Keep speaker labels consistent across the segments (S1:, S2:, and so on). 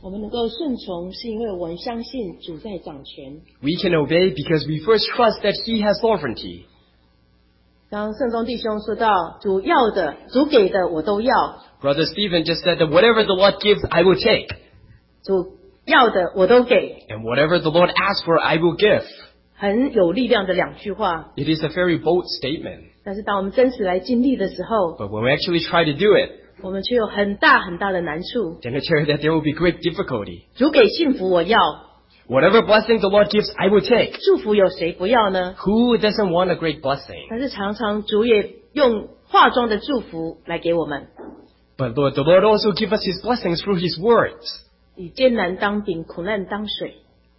S1: 我们能够顺从，是因为我们相信主在掌权。
S2: We can obey because we first trust that He has sovereignty.
S1: 刚圣宗弟兄说到，主要的、主给的我都要，
S2: Brother Stephen just said that whatever the Lord gives, I will take.
S1: 主要的我都给，
S2: And whatever the Lord asks for, I will give.
S1: 很有力量的两句话。
S2: It is a very bold statement.
S1: 但是当我们真实来经历的时候，
S2: But when we actually try to do it,
S1: 我们却有很大很大的难处。
S2: then it's sure that there will be great difficulty.
S1: 主给幸福我要，
S2: Whatever blessing the Lord gives, I will take.
S1: 祝福有谁不要呢？
S2: Who doesn't want a great blessing?
S1: 但是常常主也用化妆的祝福来给我们，
S2: But Lord, the Lord also gives us His blessings through His words.
S1: 以艰难当饼，苦难当水。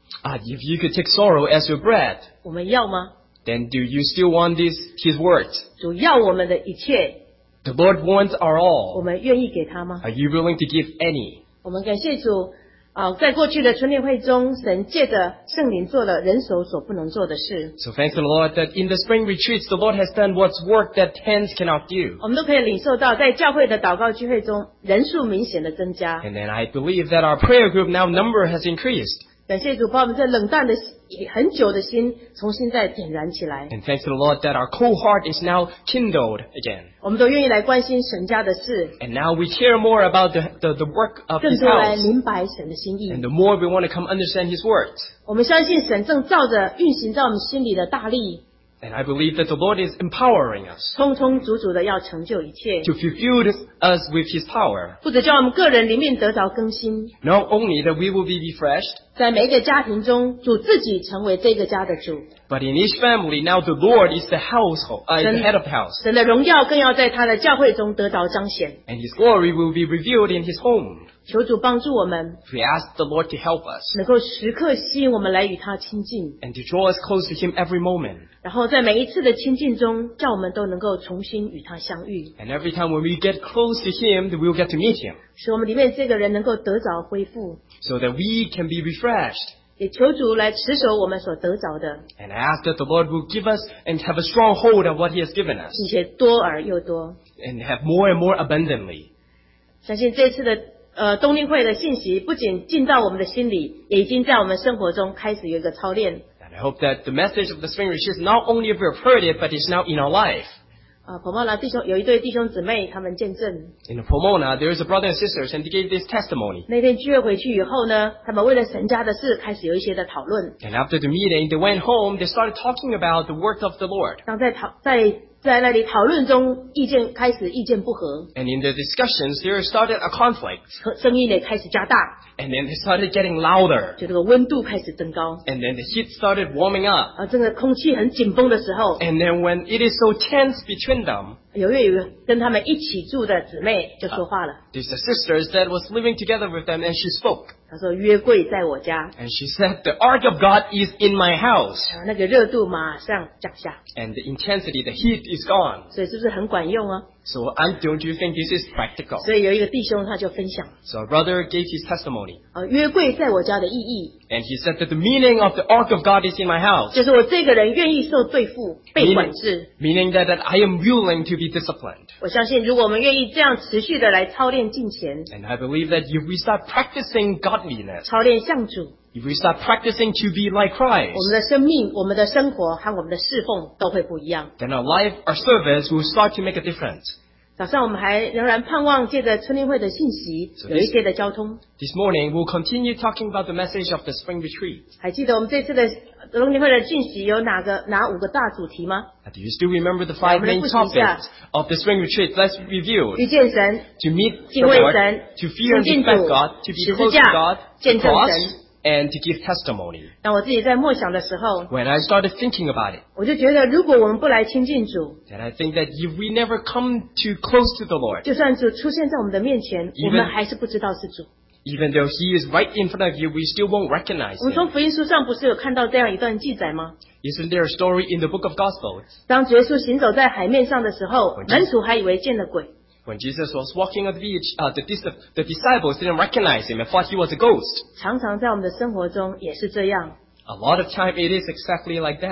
S2: If you could take sorrow as your bread,
S1: 我们要吗？
S2: then do you still want His words?
S1: 主要我们的一切，
S2: The Lord wants our
S1: 我
S2: all.
S1: 们愿意给他吗？
S2: Are you willing to give any?
S1: 我们感谢主在过去的春练会中，神借着圣灵做了人手所不能做的事。
S2: So thanks to the Lord that in the spring retreats, the Lord has done what's work that hands cannot do.
S1: 我们都可以领受到，在教会的祷告聚会中，人数明显的增加。
S2: And then I believe that our prayer group now number has increased.
S1: 感谢主，把我们这冷淡的很久的心重新再点燃起来。
S2: And thanks to the Lord that our cold heart is now kindled again.
S1: 我们都愿意来关心神家的事，
S2: And now we care more about the work of
S1: 更
S2: His
S1: 多来
S2: house.
S1: 明白神的心意
S2: And。the more we want to come understand His words.
S1: 我们相信神正照着运行在我们心里的大力，
S2: And I believe that the Lord is empowering us
S1: 充充足足的要成就一切，
S2: to fulfill us with His power.
S1: 不只叫我们个人灵命得着更新，
S2: Not only that we will be refreshed,
S1: 在每一个家庭中，主自己成为这个家的主，
S2: but in each family now the Lord is the household, the head of the house.
S1: 神的荣耀更要在他的教会中得着彰显。
S2: And His glory will be revealed in His home.
S1: 求主帮助我们，
S2: We ask the Lord to help us
S1: 能够时刻吸引我们来与他亲近，
S2: and to draw us close to Him every moment.
S1: 然后在每一次的亲近中，叫我们都能够重新与他相遇，
S2: And every time when we get close to Him, we will get to meet Him
S1: 使我们里面这个人能够得着恢复。
S2: so that we can be refreshed.
S1: 也求主来持守我们所得着的，
S2: And I ask that the Lord will give us and have a strong hold of what He has given us
S1: 并且多而又多。
S2: and have more and more abundantly.
S1: 相信这次的冬令会的信息，不仅进到我们的心里，也已经在我们生活中开始有一个操练。
S2: And I hope that the message of the spring retreat, not only have we heard it, but it's now in our life.
S1: 婆莫拉弟兄有一对弟兄姊妹，他们见证
S2: In Pomona, there is a brother and sisters, and they gave this testimony.
S1: 那天聚会回去以后呢，他们为了神家的事开始有一些的讨论。
S2: And after the meeting, they went home, they started talking about the work of the Lord.
S1: 当在那里讨论中，意见不合，
S2: And in the discussions, there started a conflict.
S1: 声音也开始加大，
S2: And then they started getting louder.
S1: 就这个温度开始增高。
S2: And then the heat started warming up.
S1: 这个空气很紧绷的时候，
S2: And then when it is so tense between them,
S1: 有一个跟他们一起住的姊妹就说话了，
S2: there's a sister that was living together with them, and she spoke.
S1: 她说约柜在我家，
S2: And she said, the ark of God is in my house.
S1: 那个热度马上降下，
S2: And the intensity, the heat is gone.
S1: 所以是不是很管用啊？
S2: So don't you think this is practical?
S1: 所以有一个弟兄他就分享，
S2: So a brother gave his testimony.
S1: 约柜在我家的意义，
S2: And he said that the meaning of the ark of God is in my house.
S1: 就是我这个人愿意受对付、被管制。
S2: Meaning that I am willing to be disciplined.
S1: 我相信，如果我们愿意这样持续的来操练敬虔，
S2: And I believe that if we start practicing godliness,
S1: 操练向主，
S2: if we start practicing to be like
S1: 我
S2: Christ,
S1: 们的生命、我们的生活和我们的侍奉都会不一样。
S2: then our life, our service will start to make a difference.
S1: 早上我们还仍然盼望借着春令会的信息有一些的交通。
S2: This morning, we'll continue talking about the message of the spring retreat.
S1: 还记得我们这次的春令会的信息有哪5个大主题吗？
S2: Do you still remember the 5 main topics of the spring retreat? Let's review.
S1: 遇见神、
S2: To meet the
S1: 敬畏
S2: Lord,
S1: 神、
S2: to fear and
S1: 亲近
S2: respect
S1: 主
S2: God, to
S1: 十
S2: be
S1: 字
S2: close to
S1: 架
S2: God,
S1: 见
S2: to
S1: 证
S2: cross,
S1: 神。
S2: and to give testimony.
S1: 当我自己在默想的时候，
S2: When I started thinking about it,
S1: 我就觉得，如果我们不来亲近主，
S2: then I think that if we never come too close to the Lord,
S1: 就算主出现在我们的面前，我们还是不知道是主。
S2: even though He is right in front of you, we still won't recognize
S1: 我们从
S2: Him.
S1: 福音书上不是有看到这样一段记载吗？
S2: Isn't there a story in the book of Gospels?
S1: 当耶稣行走在海面上的时候，门徒还以为见了鬼。
S2: When Jesus was walking on the beach, the disciples didn't recognize Him and thought He was a ghost.
S1: 常常在我们的生活中也是这样。
S2: A lot of time it is exactly like that.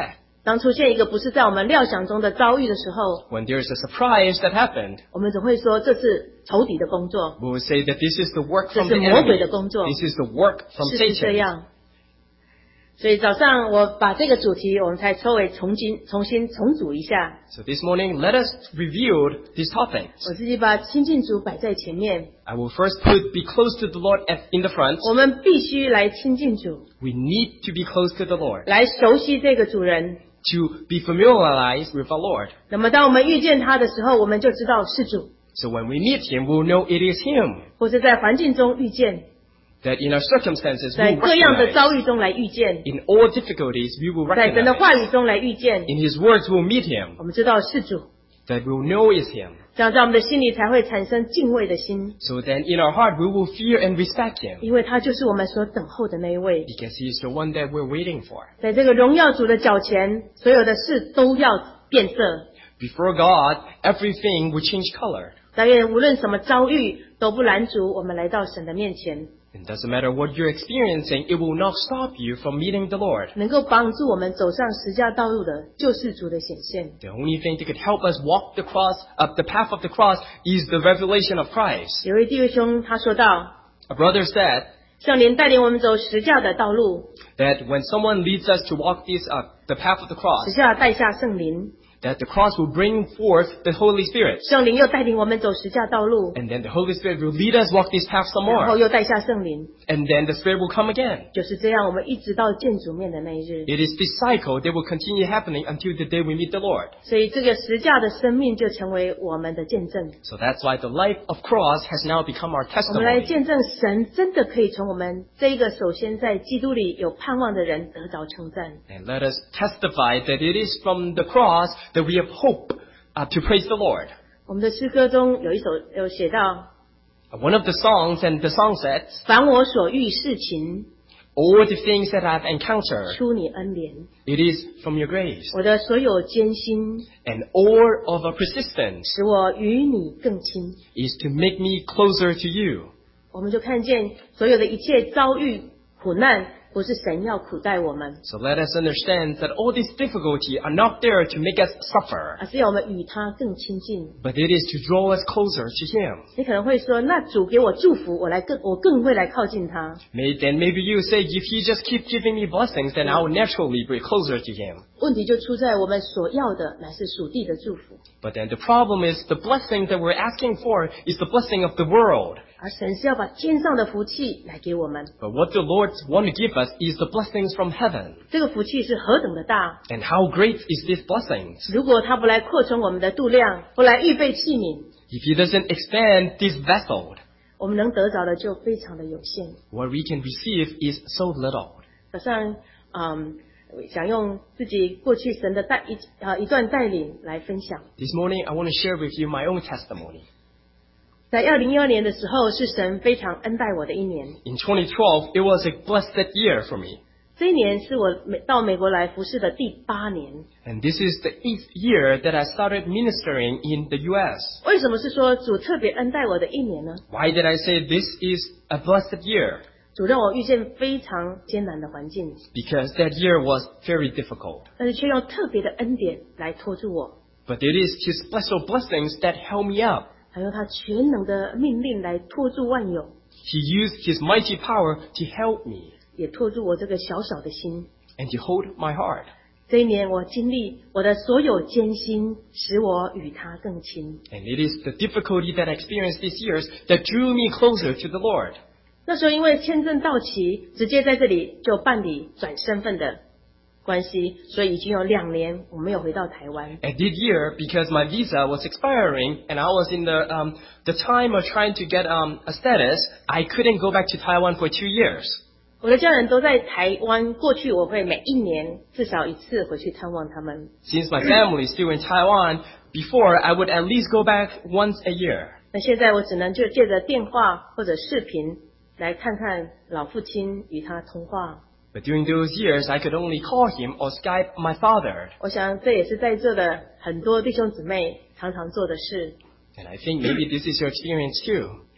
S1: 当出现一个不是在我们料想中的遭遇的时候，
S2: when there is a surprise that happened,
S1: 我们总会说这是仇敌的工作，
S2: we will say that this is the work
S1: 这
S2: from
S1: 是
S2: the
S1: 魔鬼
S2: enemy.
S1: 的工作，
S2: This is the work from
S1: 是不是这
S2: Satan.
S1: 样？所以早上我把这个主题我们才稍微重新重组一下。
S2: So this morning, let us review these topics.
S1: 我自己把亲近主摆在前面，
S2: I will first be close to the Lord in the front.
S1: 我们必须来亲近主，
S2: We need to be close to the Lord,
S1: 来熟悉这个主人。
S2: to be familiarized with our Lord.
S1: 那么当我们遇见他的时候，我们就知道是主，
S2: So when we meet Him, we'll know it is Him.
S1: 或者在环境中遇见，
S2: That in our circumstances,
S1: 在
S2: we will
S1: 各样的
S2: recognize.
S1: 遭遇中来遇见，
S2: In all difficulties, we will
S1: 在神的
S2: recognize.
S1: 话语中来遇见，
S2: In His words, we'll meet Him.
S1: 我们知道是主，
S2: That we'll know is Him.
S1: 这样在我们的心里才会产生敬畏的心，
S2: So then in our heart, we will fear and respect Him.
S1: 因为他就是我们所等候的那一位。
S2: Because He is the one that we're waiting for.
S1: 在这个荣耀主的脚前，所有的事都要变色。
S2: Before God, everything will change color.
S1: 但愿无论什么遭遇，都不拦阻我们来到神的面前，
S2: It doesn't matter what you're experiencing, it will not stop you from meeting the Lord.
S1: 能够帮助我们走上十架道路的救世主的显现。
S2: The only thing that could help us walk the path of the cross is the revelation of Christ.
S1: 有位弟兄他说道，
S2: A brother said
S1: 圣灵带领我们走十架的道路，
S2: that when someone leads us to walk the path of the
S1: 十
S2: cross,
S1: 架带下圣灵，
S2: that the cross will bring forth the Holy Spirit.
S1: 圣灵又带领我们走十架道路，
S2: And then the Holy Spirit will lead us walk this path some
S1: 然后
S2: more.
S1: 又带下圣灵，
S2: And then the Spirit will come again.
S1: 就是这样，我们一直到见主面的那一日。
S2: It is this cycle that will continue happening until the day we meet the Lord.
S1: 所以这个十架的生命就成为我们的见证。
S2: So that's why the life of cross has now become our
S1: 我们来
S2: testimony.
S1: 见证神真的可以从我们这一个首先在基督里有盼望的人得着称赞。
S2: And let us testify that it is from the cross that we have hope to praise the Lord.
S1: 我们的诗歌中有一首有写到，
S2: One of the songs and the song says,
S1: 凡我所遇事情，
S2: all the things that I've encountered,
S1: 出你恩怜，
S2: it is from your grace.
S1: 我的所有艰辛，
S2: And all of our persistence
S1: 使我与你更亲。
S2: is to make me closer to you.
S1: 我们就看见所有的一切遭遇苦难，不是神要苦待我们，
S2: So let us understand that all this difficulty are not there to make us suffer,
S1: 而是要我们与他更亲近。
S2: but it is to draw us closer to Him.
S1: 你可能会说，那主给我祝福，我更会来靠近他。
S2: Maybe you say, if He just keep giving me blessings, then I will naturally be closer to Him.
S1: 问题就出在我们所要的乃是属地的祝福，
S2: But then the problem is the blessing that we're asking for is the blessing of the world.
S1: 而神是要把天上的福气来给我们。
S2: But what the Lord want to give us is the blessings from heaven.
S1: 这个福气是何等的大！
S2: And how great is these blessings?
S1: 如果他不来扩充我们的度量，不来预备器皿，
S2: If He doesn't expand this vessel,
S1: 我们能得着的就非常的有限。
S2: what we can receive is so little.
S1: 早上，想用自己过去神的一段带领来分享。
S2: This morning, I want to share with you my own testimony.
S1: 在2012年的时候，是神非常恩待我的一年。
S2: In 2012, it was a blessed year for me.
S1: 这一年是我到美国来服侍的第8年。
S2: And this is the 8th year that I started ministering in the U.S.
S1: 为什么是说主特别恩待我的一年呢？
S2: Why did I say this is a blessed year?
S1: 主让我遇见非常艰难的环境，
S2: Because that year was very difficult.
S1: 但是却用特别的恩典来托住我，
S2: But it is His special blessings that held me up.
S1: 还有他全能的命令来托住万有，
S2: He used His mighty power to help me
S1: 也托住我这个小小的心。
S2: and to hold my heart.
S1: 这一年我经历我的所有艰辛，使我与他更亲。
S2: And it is the difficulty that I experienced these years that drew me closer to the Lord.
S1: 那时候因为签证到期，直接在这里就办理转身份的关系，所以已经有2年我没有回到台湾。
S2: And this year, because my visa was expiring and I was in the time of trying to get a status, I couldn't go back to Taiwan for 2 years.
S1: 我的家人都在台湾，过去我会每一年至少1次回去探望他们。
S2: Since my family is still in Taiwan, before I would at least go back once a year.
S1: 那现在我只能就借着电话或者视频来看看老父亲，与他通话。
S2: But during those years, I could only call him or Skype my father.
S1: 我想这也是在座的很多弟兄姊妹常常做的事。
S2: And I think maybe this is your experience too.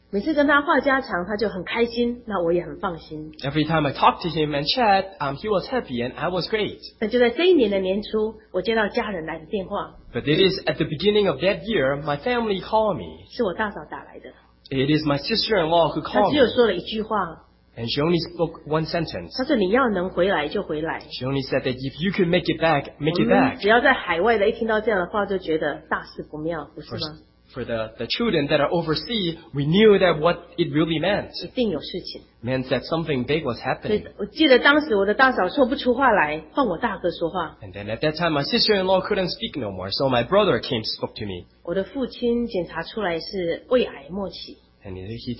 S1: 每次跟他话家常，他就很开心，那我也很放心。
S2: Every time I talked to him and chat, he was happy and I was great.
S1: 那就在这一年的年初，我接到家人来的电话，
S2: But it is at the beginning of that year, my family called me.
S1: 是我大嫂打来的。
S2: It is my sister-in-law who
S1: 她
S2: called
S1: 只有
S2: me.
S1: 说了一句话，
S2: And she only spoke one sentence.
S1: 她说你要能回来就回来。
S2: She only said that if you could make it back, make
S1: 我
S2: it
S1: 们
S2: back.
S1: 只要在海外的，一听到这样的话，就觉得大事不妙，不是吗？
S2: For the children that are overseas, we knew that what it really meant.
S1: 一定有事情。
S2: Meant that something big was
S1: 所
S2: happening.
S1: 以我记得当时我的大嫂说不出话来，换我大哥说话。
S2: And then at that time, my sister-in-law couldn't speak no more, so my brother came spoke to me.
S1: 我的父亲检查出来是胃癌末期，
S2: And he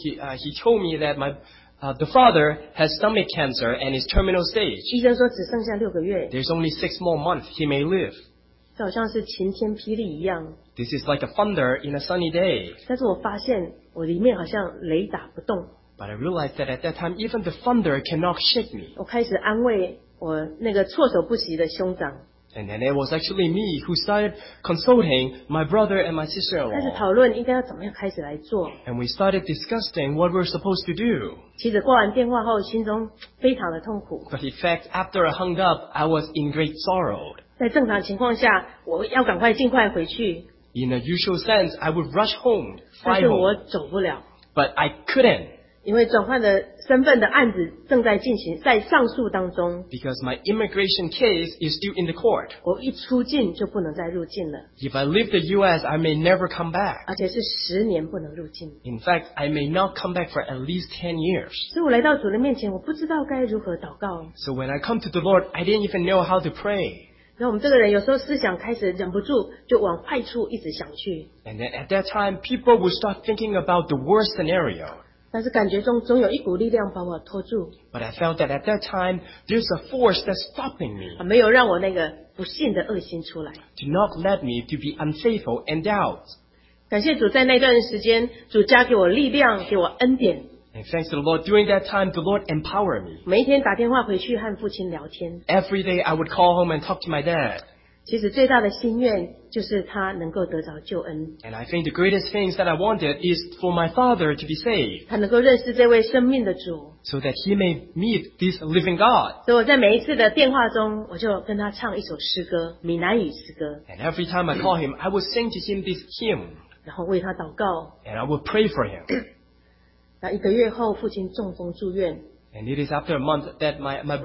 S2: told me that the father has stomach cancer and is terminal stage.
S1: 医生说只剩下6个月，
S2: There's only 6 more months he may live.
S1: 这好像是晴天霹雳一样。
S2: This is like a thunder in a sunny day.
S1: 但是我发现我里面好像雷打不动，
S2: But I realized that at that time, even the thunder cannot shake me.
S1: 我开始安慰我那个措手不及的兄长，
S2: And then it was actually me who started consulting my brother and my
S1: 开始
S2: sister-in-law.
S1: 讨论应该要怎么样开始来做。
S2: And we started discussing what we're supposed to do.
S1: 其实挂完电话后，心中非常的痛苦。
S2: But in fact, after I hung up, I was in great sorrow.
S1: 在正常情况下，我要赶快尽快回去，
S2: In a usual sense, I would rush home,
S1: 但
S2: fly
S1: 是我
S2: home.
S1: 走不了，
S2: But I couldn't
S1: 因为转换的身份的案子正在进行，在上诉当中。
S2: because my immigration case is still in the court.
S1: 我一出境就不能再入境了，
S2: If I leave the U.S., I may never come back.
S1: 而且是10年不能入境。
S2: In fact, I may not come back for at least 10 years.
S1: 所以我来到主人面前，我不知道该如何祷告。
S2: So when I come to the Lord, I didn't even know how to pray.
S1: 那我们这个人有时候思想开始忍不住，就往坏处一直想去，
S2: And then at that time, people would start thinking about the worst scenario.
S1: 但是感觉中总有一股力量把我拖住，
S2: But I felt that at that time, there's a force that's stopping me
S1: 没有让我那个不信的恶心出来。
S2: to not let me to be unfaithful and doubt.
S1: 感谢主，在那段时间，主加给我力量，给我恩典。
S2: And thanks to the Lord, during that time, the Lord empowered me.
S1: 每一天打电话回去和父亲聊天，
S2: Every day, I would call home and talk to my dad.
S1: 其实最大的心愿就是他能够得着救恩，
S2: And I think the greatest things that I wanted is for my father to be saved,
S1: 他能够认识这位生命的主。
S2: so that he may meet this living God.
S1: 所以我在每一次的电话中，我就跟他唱一首诗歌，闽南语诗歌，
S2: And every time I call him, I would sing to him this hymn,
S1: 然后为他祷告。
S2: and I would pray for him.
S1: 那1个月后，父亲中风住院，
S2: And it is after a month that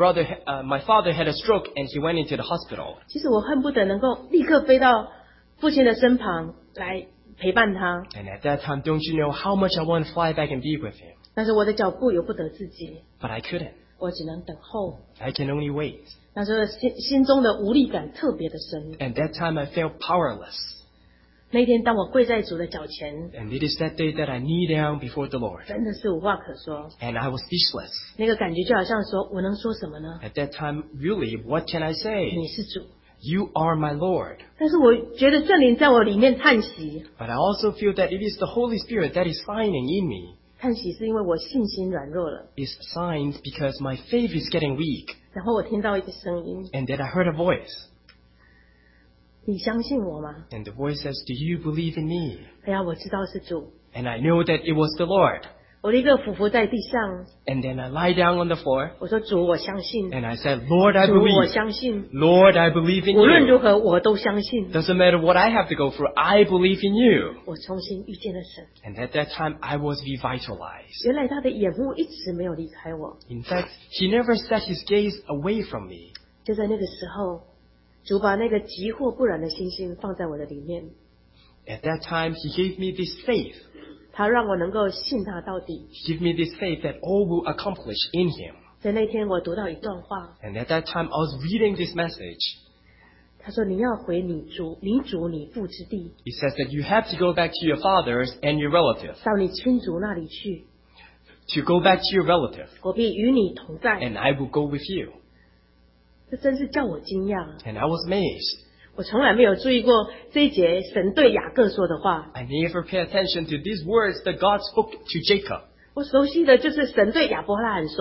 S2: my father had a stroke and he went into the hospital.
S1: 其实我恨不得能够立刻飞到父亲的身旁来陪伴他，
S2: And at that time, don't you know how much I want to fly back and be with him?
S1: 但是我的脚步由不得自己，
S2: But I couldn't.
S1: 我只能等候。
S2: I can only wait.
S1: 那时候心中的无力感特别的深。
S2: And that time I felt powerless.
S1: 那一天，当我跪在主的脚前，
S2: And it is that day that I knee down before the Lord.
S1: 真的是无话可说。
S2: And I was speechless.
S1: 那个感觉就好像说，我能说什么呢？
S2: At that time, really, what can I say?
S1: 你是主。
S2: You are my Lord.
S1: 但是我觉得圣灵在我里面叹息，
S2: But I also feel that it is the Holy Spirit that is signing in me.
S1: 叹息是因为我信心软弱了。
S2: It's signed because my faith is getting weak.
S1: 然后我听到一个声音，
S2: And then I heard a voice.
S1: 你相信我吗？
S2: And the voice says, Do you believe in me?
S1: 哎呀，我知道是主。
S2: And I know that it was the Lord.
S1: 我立刻俯伏在地上，
S2: And then I lie down on the floor.
S1: 我说主，我相信。
S2: And I said, Lord, I
S1: 主，我
S2: believe.
S1: 相信。
S2: Lord, I believe in
S1: 无论
S2: you.
S1: 如何，我都相信。
S2: Doesn't matter what I have to go through, I believe in you.
S1: 我重新遇见了神。
S2: And at that time, I was revitalized.
S1: 原来他的眼目一直没有离开我。
S2: In fact, he never set his gaze away from me.
S1: 就在那个时候，主把那个急或不然的信心放在我的里面，
S2: At that time, he gave me this faith.
S1: 他让我能够信他到底。
S2: He gave me this faith that all will accomplish in him.
S1: 在那天，我读到一段话，
S2: And at that time, I was reading this message.
S1: 他说：“你要回你主你父之地，
S2: It says that you have to go back to your fathers and your relatives.
S1: 到你亲族那里去，
S2: To go back to your relative.
S1: 我必与你同在。”
S2: And I will go with you.
S1: 这真是叫我惊讶。
S2: And I was amazed.
S1: 我从来没有注意过这一节神对雅各说的话。
S2: I never pay attention to these words that God spoke to Jacob.
S1: 我熟悉的就是神对亚伯拉罕说，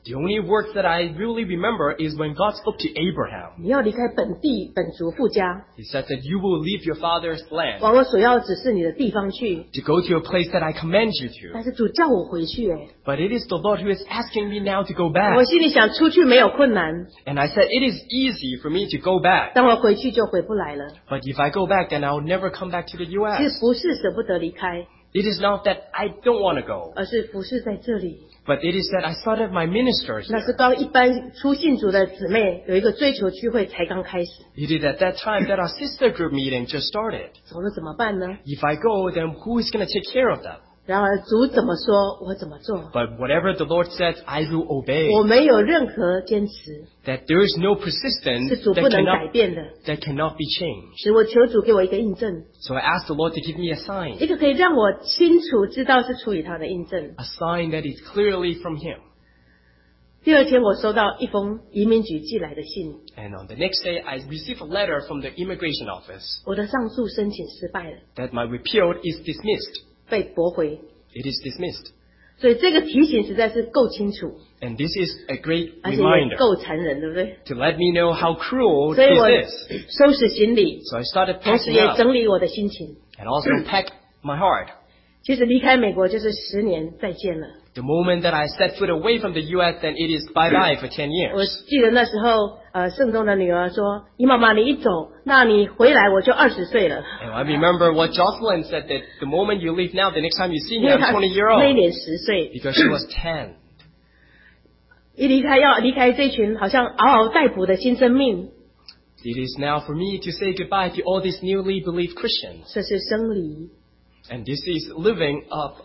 S2: The only words that I really remember is when God spoke to Abraham.
S1: 你要离开本地本族父家，
S2: He said that you will leave your father's land
S1: 往我所要指示你的地方去。
S2: to go to a place that I command you
S1: 但
S2: to.
S1: 是主叫我回去，
S2: But it is the Lord who is asking me now to go
S1: 我
S2: back.
S1: 心里想出去没有困难，
S2: And I said, it is easy for me to go back.
S1: 当我回去就回不来了。
S2: But if I go back, then I'll never come back to the
S1: 其
S2: U.S.
S1: 实不是舍不得离开，
S2: It is not that I don't want to go,
S1: 而是服侍在这里。
S2: but it is that I started my ministry
S1: 那是
S2: here.
S1: 刚一般初信主的姊妹有一个追求聚会才刚开始，
S2: It is at that time that our sister group meeting just started.
S1: 走了怎么办呢？
S2: If I go, then who is going to take care of them?
S1: 然而主怎么说，我怎么做，
S2: But whatever the Lord says, I will obey.
S1: 我没有任何坚持，
S2: That there is no persistence
S1: 是主不能改
S2: that
S1: 变的。
S2: cannot be changed.
S1: 使我求主给我一个印证，
S2: So I asked the Lord to give me a sign.
S1: 一个可以让我清楚知道是出于他的印证。
S2: A sign that is clearly from Him.
S1: 第二天，我收到一封移民局寄来的信，
S2: And on the next day, I received a letter from the immigration office
S1: 我的上诉申请失败了，
S2: that my repeal is dismissed.
S1: 被驳回。
S2: It is dismissed.
S1: 所以这个提醒实在是够清楚，
S2: And this is a great
S1: 而且也
S2: reminder
S1: 够残忍，对不对？
S2: to let me know how cruel
S1: 所以我
S2: this is.
S1: 收拾行李，
S2: So I started
S1: 同时
S2: packing
S1: 也
S2: up
S1: 整理我的心情。
S2: and also pack my heart.
S1: 其实离开美国就是10年再见了。
S2: The moment that I set foot away from the U.S., then it is bye-bye for 10
S1: 我
S2: years.
S1: 记得那时候，圣宗的女儿说：“姨妈妈，你一走，那你回来我就20岁了。
S2: And I remember what Jocelyn said, that the moment you leave now, the next time you see ”
S1: 因
S2: me,
S1: 为
S2: I'm
S1: 她
S2: 20 year
S1: 那一
S2: old.
S1: 年10岁，
S2: Because she was 10.
S1: 一离开要离开这群好像嗷嗷待哺的新生命，
S2: It is now for me to say goodbye to all these newly believed Christians.
S1: 这是生离。
S2: And this is living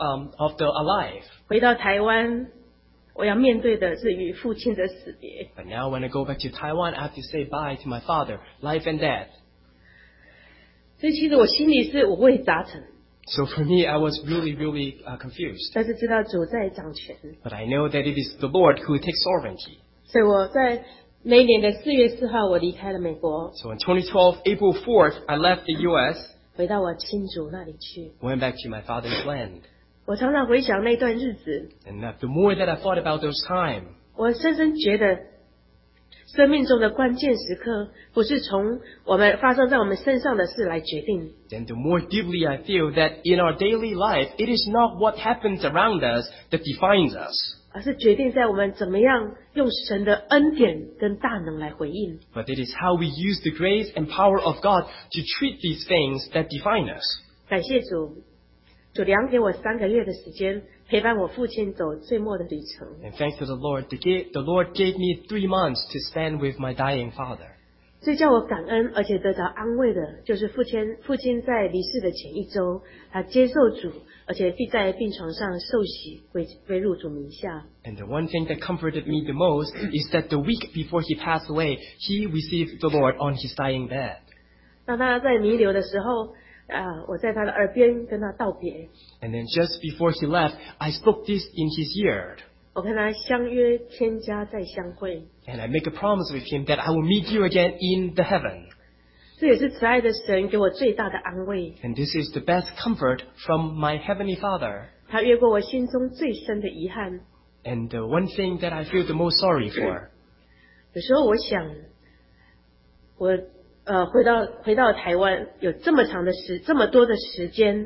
S2: of the alive.
S1: 回到台湾，我要面对的是与父亲的死别。
S2: But now when I go back to Taiwan, I have to say bye to my father, life and death.
S1: 所以其实我心里是五味杂陈，
S2: So for me, I was really, really confused.
S1: 但是知道主在掌权，
S2: But I know that it is the Lord who takes sovereignty.
S1: 所以我在那一年的4月4号，我离开了美国，
S2: So in 2012, April 4th, I left the U.S.,
S1: 回到我亲主那里去。
S2: went back to my father's land.
S1: 我常常回想那段日子，
S2: And the more that I thought about those times,
S1: 我深深觉得，生命中的关键时刻不是从我们发生在我们身上的事来决定，
S2: then the more deeply I feel that in our daily life, it is not what happens around us that defines us,
S1: 而是决定在我们怎么样用神的恩典跟大能来回应。
S2: but it is how we use the grace and power of God to treat these things that define us.
S1: 感谢主，主量给我3个月的时间，陪伴我父亲走最末的旅程。
S2: And thanks to the Lord, the Lord gave me 3 months to spend with my dying father.
S1: 最叫我感恩而且得到安慰的，就是父亲在离世的前1周，他接受主，而且必在病床上受洗，归入主名下。
S2: And the one thing that comforted me the most is that the week before he passed away, he received the Lord on his dying bed.
S1: 当他在弥留的时候，我在他的耳边跟他道别，
S2: And then just before he left, I spoke this in his ear.
S1: 我跟他相约天家再相会。
S2: And I make a promise with him that I will meet you again in the heaven.
S1: 这也是慈爱的神给我最大的安慰，
S2: And this is the best comfort from my heavenly Father.
S1: 他越过我心中最深的遗憾。
S2: And the one thing that I feel the most sorry for.
S1: 有时候我想，我回到台湾有这么多的时间，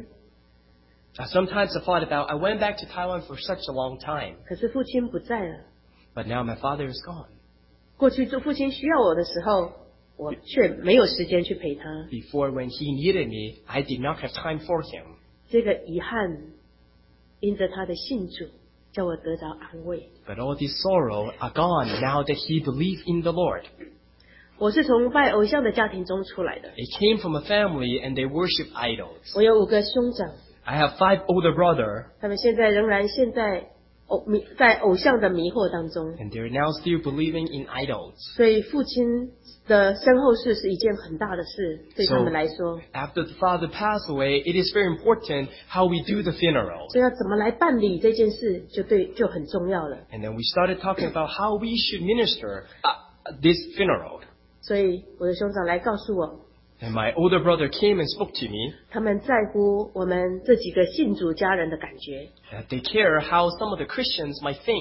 S2: Sometimes I thought about, I went back to Taiwan for such a long time.
S1: 可是父亲不在了。
S2: But now my father is gone.
S1: 过去做父亲需要我的时候，我却没有时间去陪他。
S2: Before when he needed me, I did not have time for him.
S1: 这个遗憾，因着他的信主，叫我得着安慰。
S2: But all this sorrow are gone now that he believed in the Lord.
S1: 我是从拜偶像的家庭中出来的，
S2: It came from a family and they worship idols.
S1: 我有5个兄长，
S2: I have 5 older brothers
S1: 他们现在仍然在偶像的迷惑当中，
S2: and they're now still believing in idols.
S1: 所以父亲的身后事是一件很大的事，对他们来说。
S2: After the father passed away, it is very important how we do the funeral.
S1: 所以要怎么来办理这件事，就很重要了。
S2: And then we started talking about how we should minister this funeral.
S1: 所以我的兄长来告诉我，
S2: And my older brother came and spoke to me.
S1: 他们在乎我们这几个信主家人的感觉，
S2: That they care how some of the Christians might think.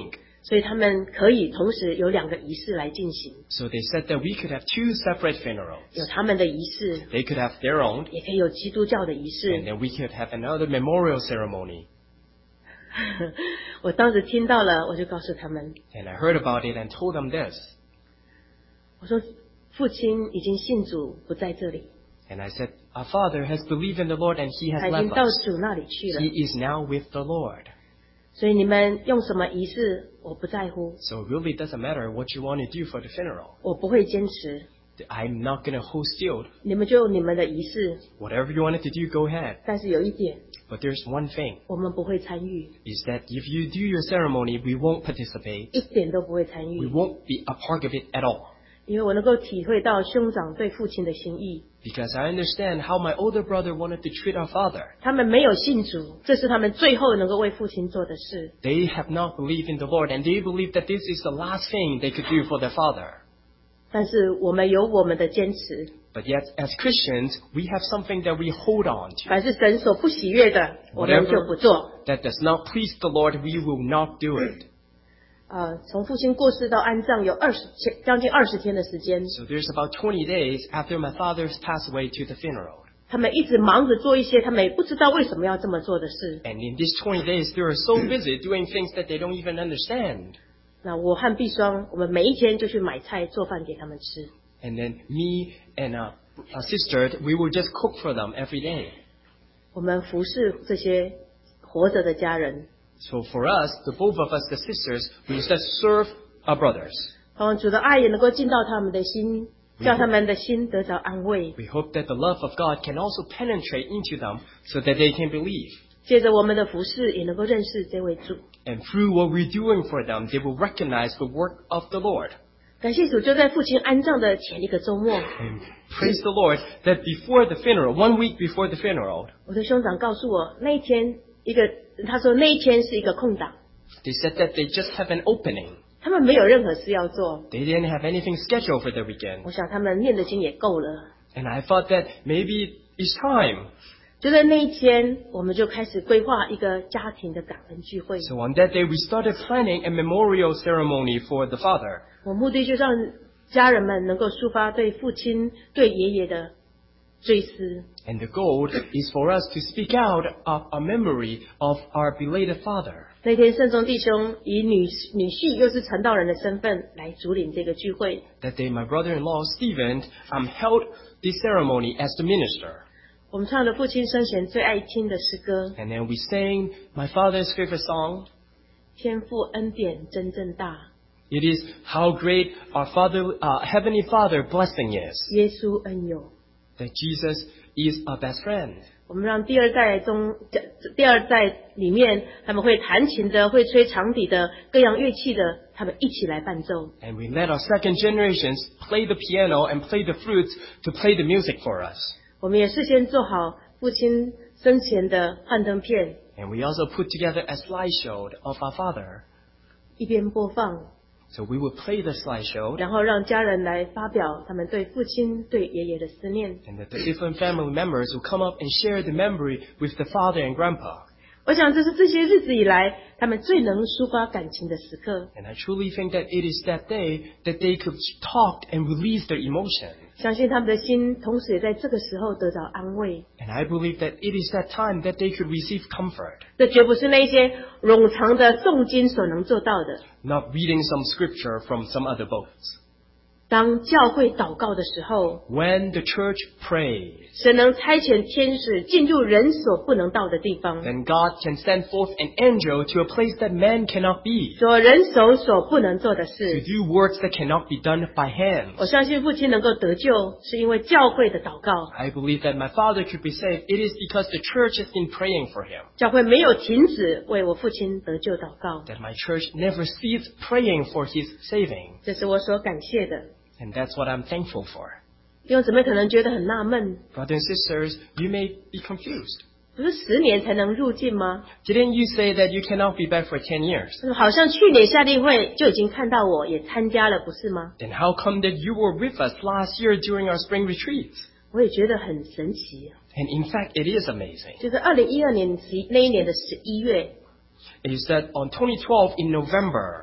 S1: 所以他们可以同时有2个仪式来进行，
S2: So they said that we could have 2 separate
S1: 有
S2: funerals.
S1: 他们的仪式，
S2: They could have their own,
S1: 也可以有基督教的仪
S2: and
S1: 式。
S2: then we could have another memorial ceremony.
S1: 我当时听到了，我就告诉他们，
S2: And I heard about it and told them this.
S1: 我说父亲已经信主，不在这里，
S2: And I said, our father has believed in the Lord and he
S1: 他
S2: has
S1: 已经
S2: left
S1: 到
S2: us.
S1: 主那里去了。
S2: He is now with the Lord.
S1: 所以你们用什么仪式，我不在乎，
S2: So it really doesn't matter what you want to do for the funeral.
S1: 我不会坚持。
S2: I'm not going to hold still.
S1: 你们就用你们的仪式，
S2: Whatever you wanted to do, go ahead.
S1: 但是有一点，
S2: But there's one thing,
S1: 我们不会参与，
S2: is that if you do your ceremony, we won't participate.
S1: 一点都不会参
S2: We
S1: 与，
S2: won't be a part of it at all.
S1: 因为我能够体会到兄长对父亲的心意。
S2: Because I understand how my older brother wanted to treat our father.
S1: 他们没有信主，这是他们最后能够为父亲做的事。
S2: They have not believed in the Lord, and they believe that this is the last thing they could do for their father.
S1: 但是我们有我们的坚持，
S2: But yet, as Christians, we have something that we hold on to.
S1: 凡是神所不喜悦的，我们就不做。
S2: That does not please the Lord, we will not do it.
S1: 从父亲过世到安葬有将近20天的时间，
S2: So there's about 20 days after my father's passed away to the funeral.
S1: 他们一直忙着做一些他们也不知道为什么要这么做的事。
S2: And in these 20 days, they are so busy doing things that they don't even understand.
S1: 那我和碧双，我们每一天就去买菜做饭给他们吃。
S2: And then me and a sister, we will just cook for them every day.
S1: 我们服侍这些活着的家人，
S2: So for us, the both of us, the sisters, we just serve our brothers.
S1: 希望主的爱也能够进到他们的心，叫他们的心得着安慰。
S2: We hope that the love of God can also penetrate into them so that they can believe.
S1: 借着我们的服侍，也能够认识这位主。
S2: And through what we're doing for them, they will recognize the work of the Lord.
S1: 感谢主，就在父亲安葬的前一个周末，
S2: And praise the Lord that before the funeral, 1 week before the funeral,
S1: 我的兄长告诉我，那一天他说那一天是一个空档，
S2: they said that they just have an opening.
S1: 他们没有任何事要做。
S2: They didn't have anything scheduled for the weekend.
S1: 我想他们念的经也够了。
S2: And I thought that maybe it's time.
S1: 就在那一天，我们就开始规划一个家庭的感恩聚会。
S2: So on that day, we started planning a memorial ceremony for the father.
S1: 我目的就让家人们能够抒发对父亲、对爷爷的追思。
S2: And the goal is for us to speak out of a memory of our belated father.
S1: 那天圣宗弟兄以女婿又是传道人的身份来主领这个聚会。
S2: That day, my brother-in-law, Stephen, held this ceremony as the minister.
S1: 我们唱了父亲生前最爱听的诗歌，
S2: And then we sang my father's favorite song.
S1: 天父恩典真正大，
S2: It is how great our Heavenly Father blessing is.
S1: 耶稣恩友。
S2: That Jesus is our best friend.
S1: 我们让第二代里面，他们会弹琴的，会吹长笛的，各样乐器的，他们一起来伴奏。
S2: And we let our second generations play the piano and play the flutes to play the music for us.
S1: 我们也事先做好父亲生前的幻灯片，
S2: And we also put together a slideshow of our father.
S1: 一边播放，
S2: So we would play the slideshow,
S1: 然后让家人来发表他们对父亲、对爷爷的思念。
S2: and that the different family members will come up and share the memory with the father and grandpa.
S1: 我想这是这些日子以来他们最能抒发感情的时刻。
S2: And I truly think that it is that day that they could talk and release their emotion.
S1: 相信他们的心，同时也在这个时候得着安慰。
S2: And I believe that it is that time that they could receive comfort.
S1: 这绝不是那些冗长的诵经所能做到的。
S2: Not reading some scripture from some other books.
S1: 当教会祷告的时候，
S2: When the church prays,
S1: 神能差遣天使进入人所不能到的地方，
S2: then God can send forth an angel to a place that man cannot be,
S1: 做人手所不能做的
S2: to
S1: 事。
S2: do works that cannot be done by hands.
S1: 我相信父亲能够得救，是因为教会的祷告。
S2: I believe that my father could be saved. It is because the church has been praying for him.
S1: 教会没有停止为我父亲得救祷告，
S2: That my church never ceased praying for his saving.
S1: 这是我所感谢的。
S2: And that's what I'm thankful for.
S1: 弟兄姊妹可能觉得很纳闷，
S2: Brothers and sisters, you may be confused.
S1: 不是10年才能入境吗？
S2: Didn't you say that you cannot be back for 10 years?
S1: 好像去年夏令会就已经看到我也参加了，不是吗？
S2: Then how come that you were with us last year during our spring retreats?
S1: 我也觉得很神奇。
S2: And in fact, it is amazing.
S1: 就是2012年那一年的11月，
S2: It is that on 2012 in November,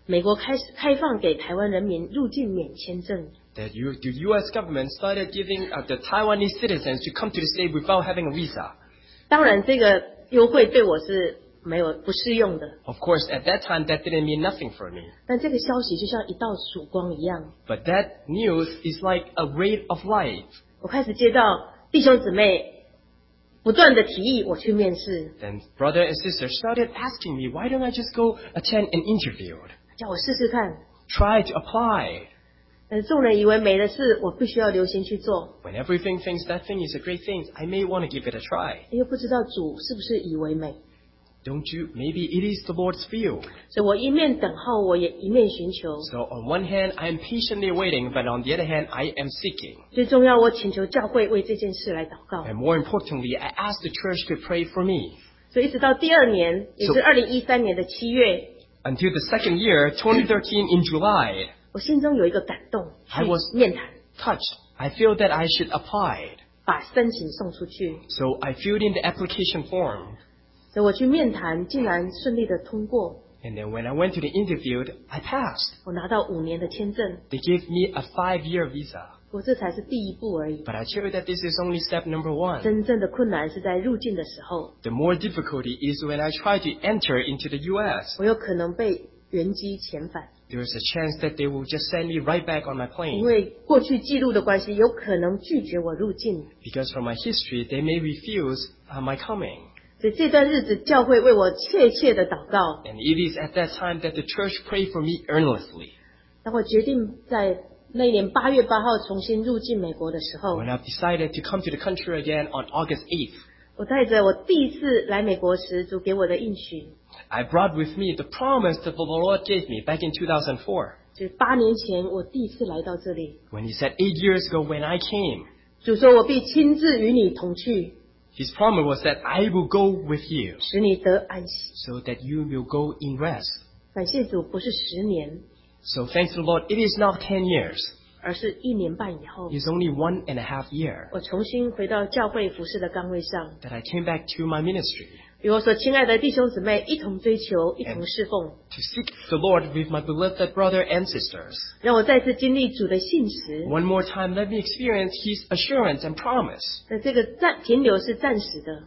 S1: 美国开始开放给台湾人民入境免签证。
S2: That the U.S. government started giving the Taiwanese citizens to come to the state without having a visa.
S1: 当然，这个优惠对我是不适用的。
S2: Of course, at that time, that didn't mean nothing for me.
S1: 但这个消息就像一道曙光一样，
S2: But that news is like a ray of light.
S1: 我开始接到弟兄姊妹不断的提议我去面试，
S2: Then brother and sister started asking me, why don't I just go attend an interview?
S1: 叫我试试看。
S2: Try to apply.
S1: 但是众人以为美的事，我必须要留心去做，
S2: When everything thinks that thing is a great thing, I may want to give it a try.
S1: 又不知道主是不是以为美，
S2: Don't you? Maybe it is the Lord's will.
S1: 所以我一面等候，我也一面寻求。
S2: So on one hand, I am patiently waiting, but on the other hand, I am seeking.
S1: 最重要，我请求教会为这件事来祷告。
S2: And more importantly, I ask the church to pray for me.
S1: 所以一直到第二年，也是2013年的7月，
S2: Until the second year, 2013 in July,
S1: 我心中有一个感动，
S2: I
S1: 去
S2: was
S1: 面谈，
S2: touched. I feel that I should apply.
S1: 把申请送出去。
S2: So I filled in the application form.
S1: 所以我去面谈，竟然顺利的通过，
S2: And then when I went to the interview, I passed.
S1: 我拿到5年的签证。
S2: They gave me a 5-year visa.
S1: 不过这才是第一步而已，
S2: But I tell you that this is only step number one.
S1: 真正的困难是在入境的时候，
S2: The more difficulty is when I try to enter into the U.S.
S1: 我有可能被原机遣返，
S2: There is a chance that they will just send me right back on my
S1: 因
S2: plane.
S1: 为过去记录的关系，有可能拒绝我入境。
S2: Because from my history, they may refuse my coming.
S1: 所以这段日子，教会为我切切的祷告。
S2: And it is at that time that the church prayed for me earnestly.
S1: 当我决定在那一年8月8号重新入境美国的时候，
S2: When I decided to come to the country again on August 8th,
S1: 我带着我第一次来美国时主给我的应许，
S2: I brought with me the promise that the Lord gave me back in 2004.
S1: 就是8年前我第一次来到这里，
S2: When He said 8 years ago when I came,
S1: 主说我必亲自与你同去，
S2: His promise was that I will go with you
S1: 使你得安息。
S2: so that you will go in rest.
S1: 感谢主，不是10年，
S2: So thanks to the Lord, it is not 10 years.
S1: 而是1年半以后，
S2: It's only 1.5 years
S1: 我重新回到教会服侍的岗位上，
S2: that I came back to my ministry
S1: 与我所亲爱的弟兄姊妹一同追求，一同侍奉，
S2: to seek the Lord with my beloved brother and sisters.
S1: 让我再次经历主的信实。
S2: One more time, let me experience His assurance and promise.
S1: 那这个停留是暂时的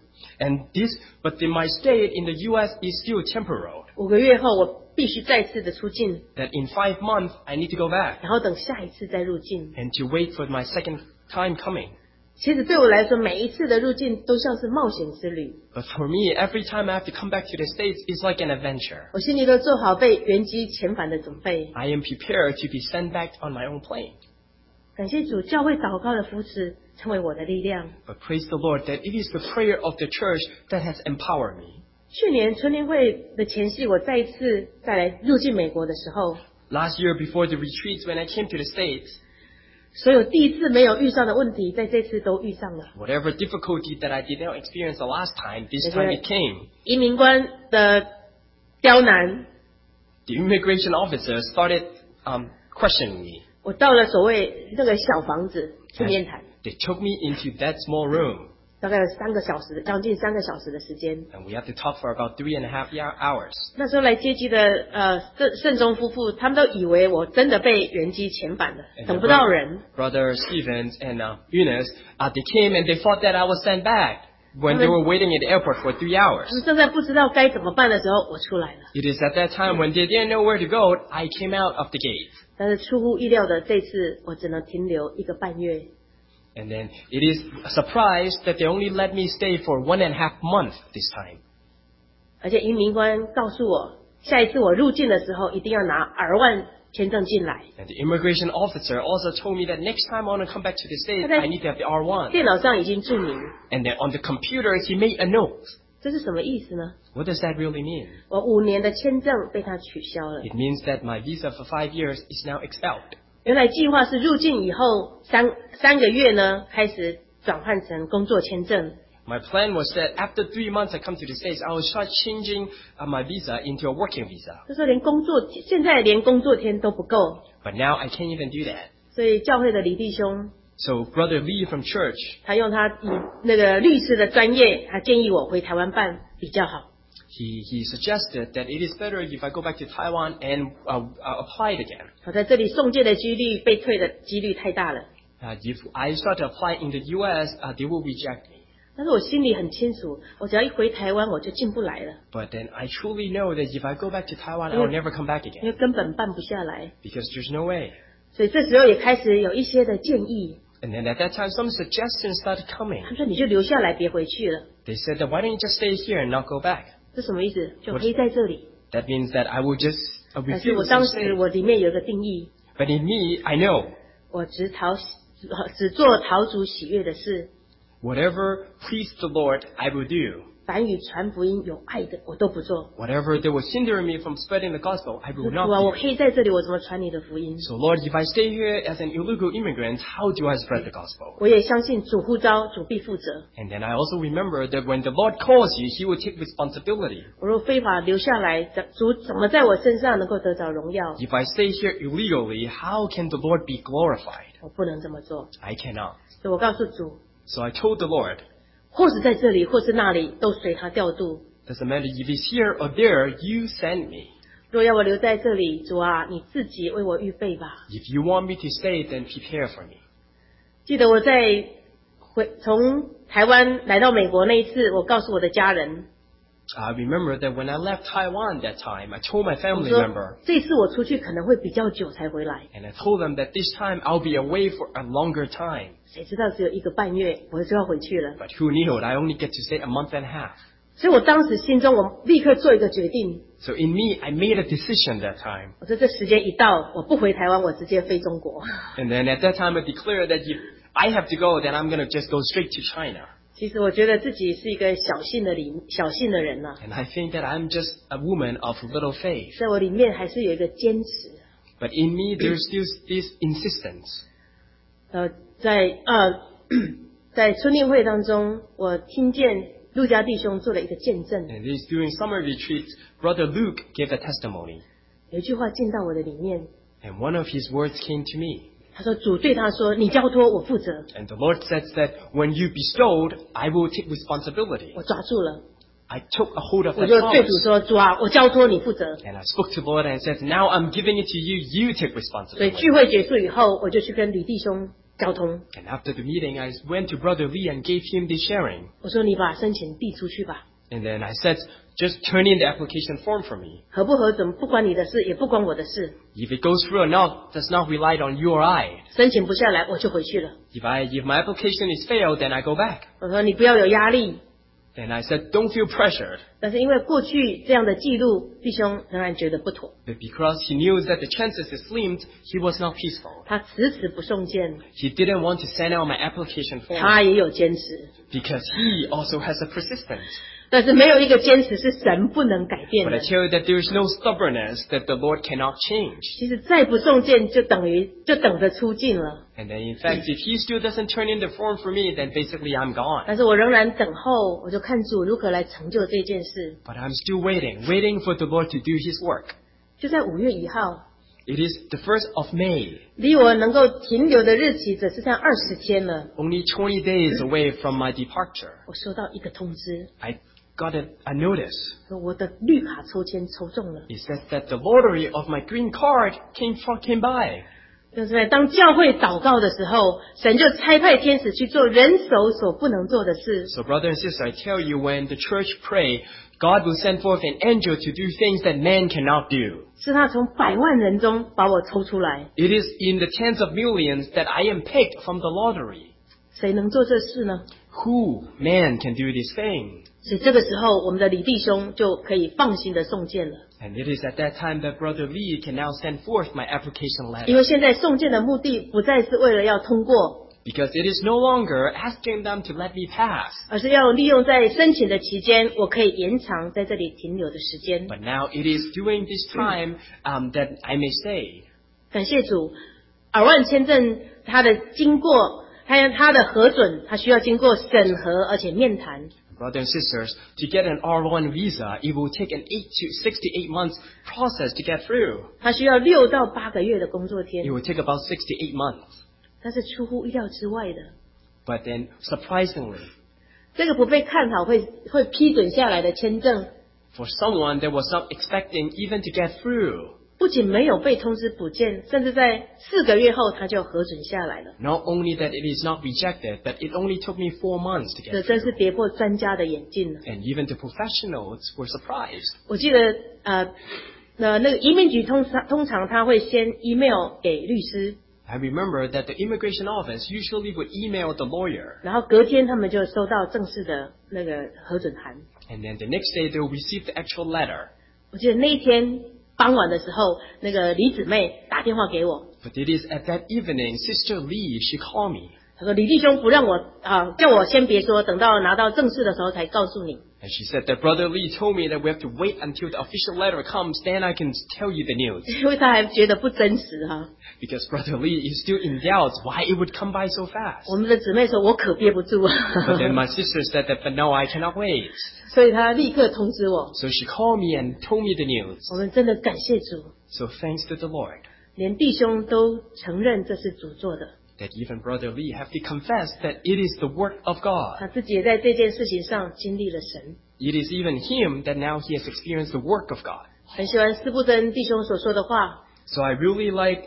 S2: But my stay in the U.S. is still temporal.
S1: ，5个月后我必须再次的出境，
S2: That in 5 months, I need to go back
S1: 然后等下一次再入境。
S2: and to wait for my second time coming.
S1: 其实对我来说，每一次的入境都像是冒险之旅，
S2: But for me, every time I have to come back to the States, it's like an adventure.
S1: 我心里都做好被原机遣返的准备。
S2: I am prepared to be sent back on my own plane.
S1: 感谢主，教会祷告的扶持成为我的力量。
S2: But praise the Lord that it is the prayer of the church that has empowered me.
S1: 去年春天会的前夕，我再来入境美国的时候，
S2: Last year before the retreats when I came to the States,
S1: 所有第一次没有遇上的问题，在这次都遇上了。
S2: whatever difficulty that I did not experience the last time, this time it came.
S1: 移民官的刁难，
S2: The immigration officers started questioning me.
S1: 我到了所谓那个小房子去面谈，
S2: They took me into that small room,
S1: 大概有3个小时，将近3个小时的时间。
S2: and we had to talk for about 3.5 hours.
S1: 那时候来接机的圣宗夫妇，他们都以为我真的被原机遣返了，
S2: And
S1: 等不到人。
S2: Brother Stevens and Eunice, they came and they thought that I was sent back when they were waiting at the airport for 3 hours.
S1: 他们正在不知道该怎么办的时候，我出来了。
S2: It is at that time when they didn't know where to go, I came out of the gate.
S1: 但是出乎意料的，这次我只能停留1个半月。
S2: And then it is a surprise that they only let me stay for 1.5 months this time.
S1: 而且移民官告诉我，下一次我入境的时候一定要拿R1签证进来。
S2: And the immigration officer also told me that next time I want to come back to the States, I need to have the R1.
S1: 电脑上已经注明，
S2: And then on the computer, he made a note.
S1: 这是什么意思呢？
S2: What does that really mean?
S1: 我5年的签证被他取消了。
S2: It means that my visa for 5 years is now expelled.
S1: 原来计划是入境以后三个月呢，开始转换成工作签证。
S2: My plan was that after 3 months I come to the States, I will start changing my visa into a working visa.
S1: 就说现在连工作签都不够，
S2: But now I can't even do that.
S1: 所以教会的李弟兄，
S2: So Brother Lee from church,
S1: 他用他以那个律师的专业，他建议我回台湾办比较好。
S2: he suggested that it is better if I go back to Taiwan and apply it again.
S1: 我在这里送件的几率被退的几率太大了。
S2: If I start to apply in the U.S., they will reject me.
S1: 但是我心里很清楚，我只要一回台湾，我就进不来了，
S2: But then I truly know that if I go back to Taiwan, I will never come back
S1: 因
S2: again
S1: 为根本办不下来。
S2: because there's no way.
S1: 所以这时候也开始有一些的建议，
S2: And then at that time, some suggestions started coming.
S1: 他们说你就留下来，别回去了。
S2: They said that why don't you just stay here and not go back?
S1: 这什么意思？就黑在这里。
S2: That means that I will just
S1: 但是我
S2: refuse
S1: 当
S2: to
S1: 时
S2: stay.
S1: 我里面有一个定义，
S2: But in me, I know
S1: 我只做讨主喜悦的事，
S2: whatever pleased the Lord, I will do.
S1: 凡与传福音有爱的，我都不做。
S2: Whatever that was hindering me from spreading the gospel, I will
S1: 主
S2: not
S1: 啊，我
S2: do.
S1: 黑在这里，我怎么传你的福音？
S2: So Lord, if I stay here as an illegal immigrant, how do I spread the gospel?
S1: 我也相信主呼召，主必负责。
S2: And then I also remember that when the Lord calls you, He will take responsibility.
S1: 我若非法留下来，主怎么在我身上能够得着荣耀？
S2: If I stay here illegally, how can the Lord be glorified?
S1: 我不能这么做。
S2: I cannot.
S1: 所以我告诉主，
S2: So I told the Lord,
S1: 或是在这里，或是那里，都随他调度。
S2: doesn't matter if He's here or there, you send me.
S1: 若要我留在这里，主啊，你自己为我预备吧。
S2: If you want me to stay, then prepare for me.
S1: 记得我在从台湾来到美国那一次，我告诉我的家人，
S2: I remember that when I left Taiwan that time, I told my
S1: 我
S2: family
S1: 说
S2: member,
S1: 这次我出去可能会比较久才回来，
S2: and I told them that this time I'll be away for a longer time.
S1: 谁知道只有1个半月我就要回去了。
S2: But who knew it? I only get to stay a month and a half.
S1: 所以我当时心中我立刻做一个决定，
S2: So in me, I made a decision that time.
S1: 我说这时间一到，我不回台湾，我直接飞中国。
S2: And then at that time, I declared that if I have to go, then I'm going to just go straight to China.
S1: 其实我觉得自己是一个小信的人呐、
S2: And I think that I'm just a woman of little faith.
S1: 在我里面还是有一个坚持。
S2: But in me, there's still this insistence.
S1: 在春令会当中，我听见陆家弟兄做了一个见证，
S2: And this during summer retreat, Brother Luke gave a testimony.
S1: 有一句话进到我的里面，
S2: And one of his words came to me.
S1: 他说主对他说：“你交托，我负责。
S2: And the Lord said that when you bestowed, I will take responsibility. ”
S1: 我抓住了，
S2: I took a hold of
S1: 我
S2: that
S1: 就对主
S2: promise.
S1: 说：“主啊，我交托你负责。
S2: And I spoke to the Lord and said, now I'm giving it to you. You take ”
S1: 所以
S2: responsibility.
S1: 聚会结束以后，我就去跟李弟兄交通，
S2: And after the meeting, I went to Brother Lee and gave him the sharing.
S1: 我说：“你把申请递出去吧，
S2: And then I said, just turn in the application form for me.
S1: 合不合准不关你的事，也不关我的事。
S2: If it goes through or not, does not rely on you or I.
S1: 申请不下来，我就回去了。
S2: If my application is failed, then I go back.
S1: 我说你不要有压力，
S2: And I said, don't feel pressured.
S1: 但是因为过去这样的记录，弟兄仍然觉得不妥，
S2: But because he knew that the chances is slim, he was not peaceful.
S1: 他迟不送件，
S2: He didn't want to send out my application form
S1: 他也有坚持，
S2: because he also has a persistence.
S1: 但是没有一个坚持是神不能改变
S2: But
S1: 的
S2: I。tell you that there is no stubbornness that the Lord cannot change.
S1: 其实再不送件，就等着出境了。
S2: And then in fact, if he still doesn't turn in the form for me, then basically I'm gone.
S1: 但是我仍然等候，我就看主如何来成就这件事。
S2: But I'm still waiting for the Lord to do his work.
S1: 就在5月1号，
S2: It is the 1st of May,
S1: 离我能够停留的日期只剩下20天了。
S2: only 20 days away from my departure.
S1: 我收到一个通知，
S2: I got a notice.
S1: 说我的绿卡抽签抽中了。
S2: It says that the lottery of my green card came by.
S1: 就是当教会祷告的时候，神就差派天使去做人手所不能做的事。
S2: So brother and sister, I tell you, when the church pray, God will send forth an angel to do things that man cannot do.
S1: 是他从100万人中把我抽出来。
S2: It is in the tens of millions that I am picked from the lottery.
S1: 谁能做这事呢？
S2: Who, man, can do this thing?
S1: 所以这个时候，我们的李弟兄就可以放心的送件了。
S2: And it is at that time that Brother Lee can now send forth my application
S1: 因
S2: letter.
S1: 为现在送件的目的不再是为了要通过，
S2: Because it is no longer asking them to let me pass.
S1: 而是要利用在申请的期间，我可以延长在这里停留的时间。
S2: But now it is during this time that I may stay.
S1: 感谢主，耳万签证它的经过，还有它的核准，它需要经过审核而且面谈。
S2: Brothers and sisters, to get an R1 visa, it will take an 6 to 8 months process to get through.
S1: 它需要6到8个月的工作天
S2: It，will take about 6 to 8 months.
S1: 它是出乎意料之外的。
S2: But then, surprisingly,
S1: 这个不被看好会批准下来的签证，
S2: For someone that was not expecting even to get through.
S1: 不仅没有被通知补件，甚至在4个月后他就核准下来了。
S2: Not only that it is not rejected, but it only took me 4 months to
S1: 这
S2: get
S1: 真是
S2: through.
S1: 跌破专家的眼镜了。
S2: And even the professionals were surprised.
S1: 我记得那个移民局通常他会先 email 给律师，
S2: I remember that the immigration office usually would email the lawyer.
S1: 然后隔天他们就收到正式的那个核准函。
S2: And then the next day they will receive the actual letter.
S1: 我记得那一天傍晚的时候，那个李姊妹打电话给我，
S2: But it is at that evening, Sister Lee, she called me.
S1: 她说李弟兄不让我叫我先别说，等到拿到正式的时候才告诉你。
S2: And she said that Brother Lee told me that we have to wait until the official letter comes, then I can tell you the news.
S1: 因为他还觉得不真实哈。
S2: Because Brother Lee is still in doubt why it would come by so fast.
S1: 我们的姊妹说，我可憋不住，
S2: But then my sister said that, but no, I cannot wait.
S1: 所以她立刻通知我。
S2: So she called me and told me the news.
S1: 我们真的感谢主，
S2: So thanks to the Lord,
S1: 连弟兄都承认这是主做的，
S2: that even Brother Lee have to confess that it is the work of God.
S1: 他自己也在这件事情上经历了神。
S2: It is even him that now he has experienced the work of God.
S1: 很喜欢施布真弟兄所说的话，
S2: So I really like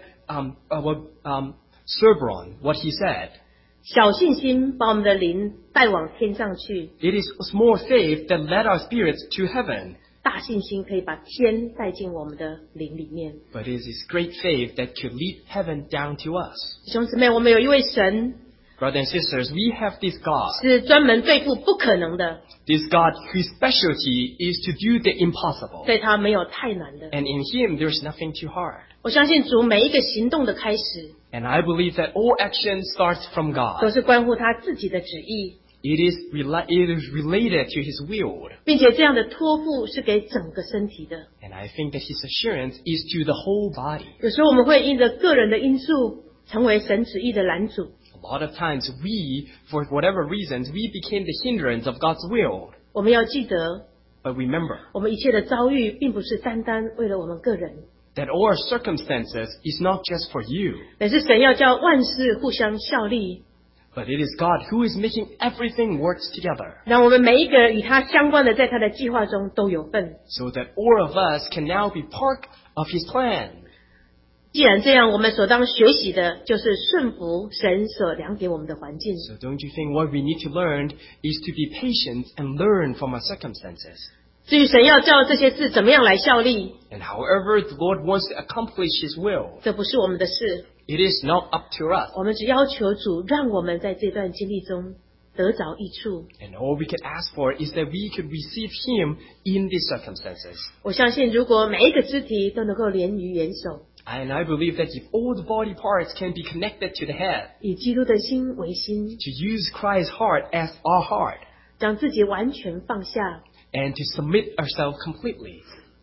S2: Serbron, what he said.
S1: 小信心把我们的灵带往天上去，
S2: It is small faith that led our spirits to heaven.
S1: 大信心可以把天带进我们的灵里面。
S2: But it is great faith that could lead heaven down to us.
S1: 弟兄姊妹，我们有一位神
S2: Brothers and sisters, we have this God.
S1: 是专门对付不可能的，
S2: This God whose specialty is to do the impossible.
S1: 对他没有太难的。
S2: And in him there is nothing too hard.
S1: 我相信主每一个行动的开始，
S2: And I believe that all action starts from
S1: 都
S2: God.
S1: 是关乎他自己的旨意，
S2: It is related to his will.
S1: 并且这样的托付是给整个身体的。
S2: And I think that his assurance is to the whole body.
S1: 有时候我们会因着个人的因素，成为神旨意的拦阻。
S2: A lot of times we, for whatever reasons, we became the hindrance of God's will.
S1: 我们要记得，
S2: But remember
S1: 我们一切的遭遇，并不是单单为了我们个人，
S2: that all our circumstances is not just for you,
S1: 乃是神要叫万事互相效力，
S2: but it is God who is making everything works together,
S1: 让我们每一个与他相关的，在他的计划中都有份。
S2: so that all of us can now be part of his plan.
S1: 既然这样，我们所当学习的就是顺服神所量给我们的环境。
S2: So don't you think what we need to learn is to be patient and learn from our circumstances?
S1: 至于神要叫这些事怎么样来效力，
S2: And however the Lord wants to accomplish his will,
S1: 这不是我们的事，
S2: it is not up to us.
S1: 我们只要求主，让我们在这段经历中得着益处。
S2: And all we can ask for is that we could receive him in these circumstances.
S1: 我相信，如果每一个肢体都能够连于元首，
S2: And I believe that if all the body parts can be connected to the head,
S1: 以基督的心为心，
S2: to use Christ's heart as our heart,
S1: 将自己完全放下，
S2: and to submit ourselves completely,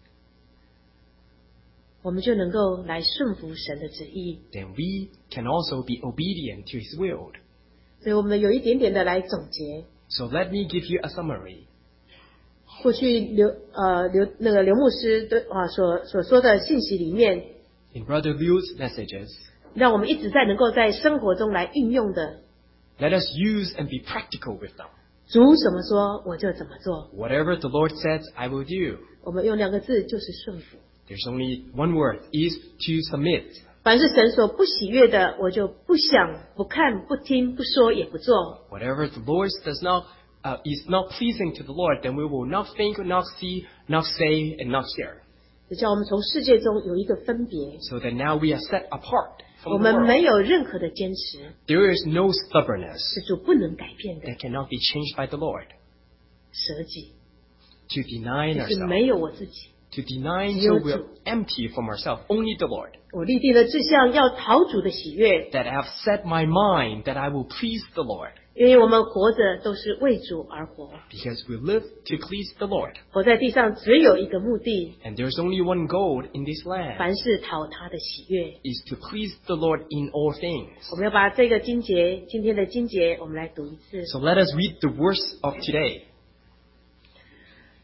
S1: 我们就能够来顺服神的旨意。
S2: then we can also be obedient to his will.
S1: 所以，我们有一点点的来总结
S2: So let me give you a summary.
S1: 过去刘牧师所说的信息里面，
S2: In Brother Liu's messages,
S1: 让我们一直在能够在生活中来运用的。
S2: let us use and be practical with them.
S1: 主怎么说，我就怎么做。
S2: Whatever the Lord says, I will do.
S1: 我们用2个字，就是顺服。
S2: There's only one word, is to submit.
S1: 凡是神所不喜悦的，我就不想、不看、不听、不说，也不做。
S2: Whatever the Lord is not pleasing to the Lord, then we will not think, not see, not say, and not hear.
S1: 就叫我们从世界中有一个分别，
S2: So that now we are set apart
S1: 我
S2: from the
S1: 们没
S2: world.
S1: 有任何的坚持，
S2: There is no stubbornness
S1: 是主不能改变的
S2: that cannot be changed by the Lord.
S1: 舍己，
S2: To deny
S1: 就是
S2: ourselves.
S1: 没有我自己。
S2: To deny
S1: 只有
S2: so we're
S1: 主。
S2: empty from ourselves. Only the Lord.
S1: 我立定了志向，要讨主的喜悦，
S2: That I have set my mind that I will please the Lord.
S1: 因为我们活着都是为主而活，
S2: Because we live to please the Lord.
S1: 活在地上只有一个目的，
S2: And there's only one goal in this land.
S1: 凡是讨他的喜悦。
S2: Is to please the Lord in all things.
S1: 我们要把这个今天的经节，我们来读一次。
S2: So let us read the verse of today.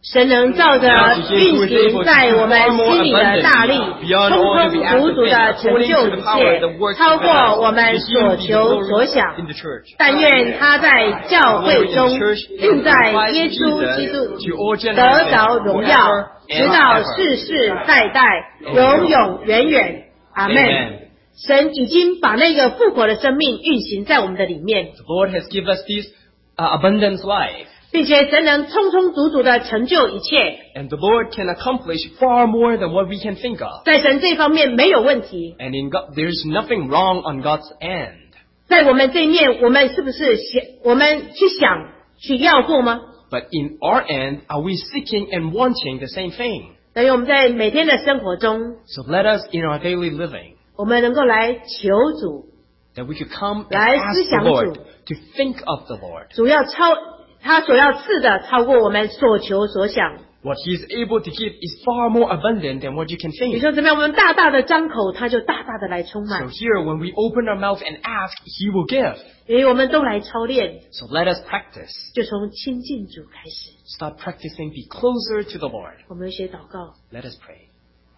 S1: 神能照着运行在我们心里的大力，充充足足的成就一切，超过我们所求所想。但愿他在教会中，并在耶稣基督得着荣耀，直到世世代代，永永远远。阿们。神已经把那个复活的生命运行在我们的里面。
S2: The Lord has given us this abundant life.
S1: 并且神能充充足足的成就一切，
S2: And the Lord can accomplish far more than what we can think of.
S1: 在神这方面没有问题。
S2: And in God, there's nothing wrong on God's end.
S1: 在我们这一面，我们是不是我们去想去要做吗？
S2: But in our end, are we seeking and wanting the same thing?
S1: 等于我们在每天的生活中，
S2: So let us, in our daily living,
S1: 我们能够来求主，
S2: that we could come and
S1: 来
S2: ask
S1: 思
S2: the
S1: 想
S2: Lord
S1: 主。
S2: to think of the Lord.
S1: 主要他所要赐的超过我们所求所想。
S2: What He is able to give is far more abundant than what you can
S1: 你
S2: think.
S1: 说怎么样？我们大大的张口，他就大大的来充
S2: So
S1: 满。
S2: here, when we open our mouth and ask, He will give.
S1: 因为我们都来操练，
S2: So let us practice.
S1: 就从亲近主开始。
S2: Start practicing, be closer to the Lord.
S1: 我们一起祷告。
S2: Let us pray.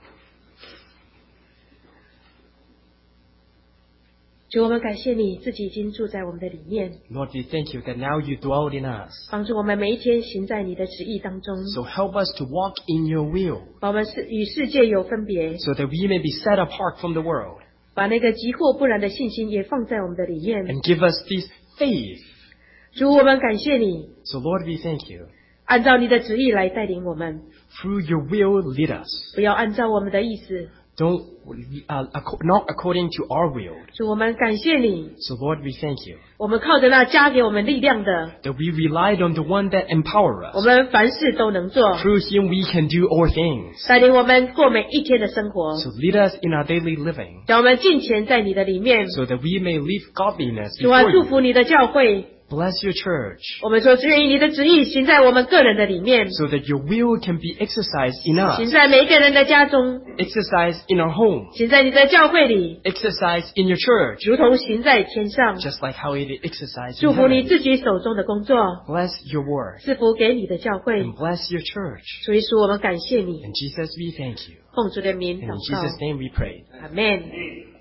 S1: 主，我们感谢你自己已经住在我们的里面，
S2: Lord, we thank you that now you dwell in us.
S1: 帮助我们每一天行在你的旨意当中，
S2: So help us to walk in your will,
S1: 把我们与世界有分别，
S2: so that we may be set apart from the world,
S1: 把那个急或不然的信心也放在我们的里面。
S2: and give us this faith.
S1: 主，我们感谢你，
S2: So Lord, we thank you.
S1: 按照你的旨意来带领我们，
S2: Through your will, lead us.
S1: 不要按照我们的意思。
S2: Don't, not according to our will.
S1: 主，我们感谢你，
S2: So Lord, we thank you
S1: 我们靠着那加给我们力量的，
S2: that we relied on the one that empower
S1: 我
S2: us.
S1: 们凡事都能做，
S2: Through him we can do all things.
S1: 带领我们过每一天的生活，
S2: So lead us in our daily living,
S1: 让我们尽前在你的里面。
S2: so that we may live godliness
S1: 主啊，
S2: before
S1: 祝
S2: you.
S1: 福你的教会。
S2: Bless your church,
S1: 我们说，只愿意你的旨意行在我们个人的里面，
S2: so that your will can be exercised in
S1: 行
S2: us,
S1: 在每一个人的家中，
S2: exercised in our home,
S1: 行在你的教会里，
S2: exercised in your church,
S1: 如同行在天上。
S2: just like how it is exercised
S1: 祝
S2: in
S1: 福你
S2: heaven.
S1: 自己手中的工作，
S2: Bless your word
S1: 赐福给你的教会。
S2: and bless your church.
S1: 所以说，我们感谢你，
S2: In Jesus we thank you.
S1: 奉主的名
S2: And in
S1: 祷
S2: Jesus'
S1: 告，
S2: name we pray.
S1: 阿门。